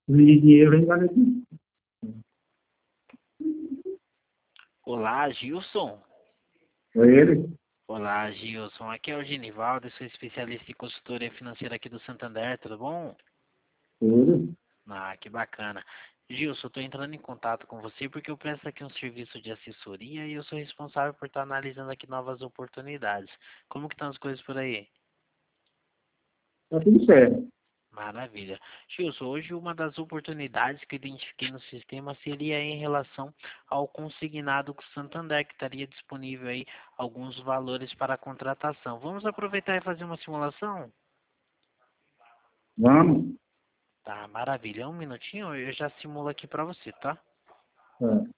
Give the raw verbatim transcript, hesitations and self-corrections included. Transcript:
E dinheiro vem para aqui. Olá, Gilson. Foi ele? Olá, Gilson. Aqui é o Genivaldo, sou especialista em consultoria financeira aqui do Santander, tudo bom? Tudo. Ah, que bacana. Gilson, estou entrando em contato com você porque eu presto aqui um serviço de assessoria e eu sou responsável por estar analisando aqui novas oportunidades. Como que estão as coisas por aí? Tá tudo certo. Maravilha. Gilson, hoje uma das oportunidades que eu identifiquei no sistema seria em relação ao consignado com o Santander, que estaria disponível aí alguns valores para a contratação. Vamos aproveitar e fazer uma simulação? Vamos. Tá, maravilha. Um minutinho, eu já simulo aqui para você, tá? É.